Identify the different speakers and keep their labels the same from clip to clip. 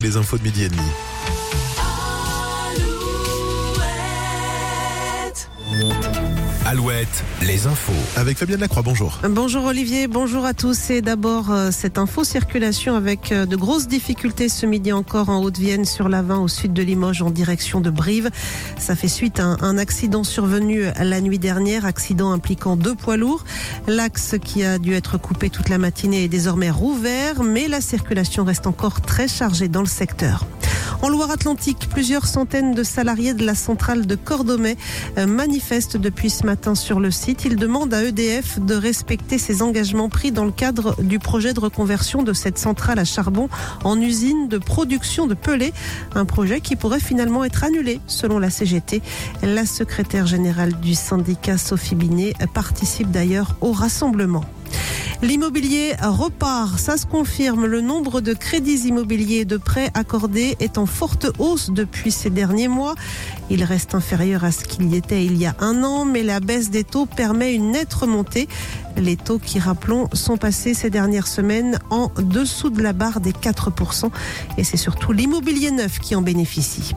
Speaker 1: Les infos de midi et demi. Alouette, les infos. Avec Fabienne Lacroix, bonjour.
Speaker 2: Bonjour Olivier, bonjour à tous. Et d'abord, cette info circulation avec de grosses difficultés ce midi encore en Haute-Vienne sur l'A20 au sud de Limoges en direction de Brive. Ça fait suite à un accident survenu la nuit dernière, accident impliquant 2 poids lourds. L'axe qui a dû être coupé toute la matinée est désormais rouvert, mais la circulation reste encore très chargée dans le secteur. En Loire-Atlantique, plusieurs centaines de salariés de la centrale de Cordemais manifestent depuis ce matin sur le site. Ils demandent à EDF de respecter ses engagements pris dans le cadre du projet de reconversion de cette centrale à charbon en usine de production de pellets. Un projet qui pourrait finalement être annulé selon la CGT. La secrétaire générale du syndicat, Sophie Binet, participe d'ailleurs au rassemblement. L'immobilier repart, ça se confirme. Le nombre de crédits immobiliers et de prêts accordés est en forte hausse depuis ces derniers mois. Il reste inférieur à ce qu'il y était il y a un an, mais la baisse des taux permet une nette remontée. Les taux qui, rappelons, sont passés ces dernières semaines en dessous de la barre des 4%. Et c'est surtout l'immobilier neuf qui en bénéficie.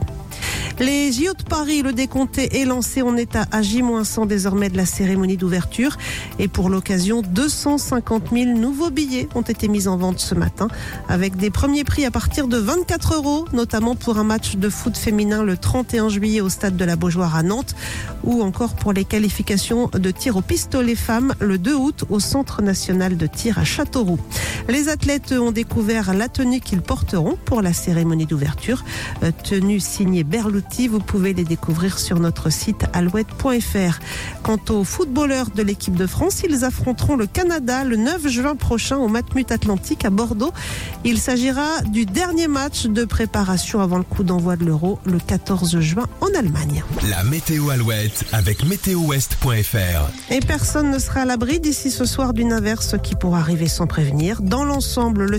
Speaker 2: Les JO de Paris, le décompté est lancé. On est à J-100 désormais de la cérémonie d'ouverture. Et pour l'occasion, 250 000 nouveaux billets ont été mis en vente ce matin, avec des premiers prix à partir de 24 €, notamment pour un match de foot féminin le 31 juillet au stade de la Beaujoire à Nantes, ou encore pour les qualifications de tir au pistolet femmes le 2 août au Centre national de tir à Châteauroux. Les athlètes ont découvert la tenue qu'ils porteront pour la cérémonie d'ouverture. Tenue signée Berluti, vous pouvez les découvrir sur notre site alouette.fr. Quant aux footballeurs de l'équipe de France, ils affronteront le Canada le 9 juin prochain au Matmut Atlantique à Bordeaux. Il s'agira du dernier match de préparation avant le coup d'envoi de l'Euro le 14 juin en Allemagne.
Speaker 1: La météo Alouette avec météo-ouest.fr.
Speaker 2: Et personne ne sera à l'abri d'ici ce soir d'une averse qui pourra arriver sans prévenir. Dans l'ensemble, le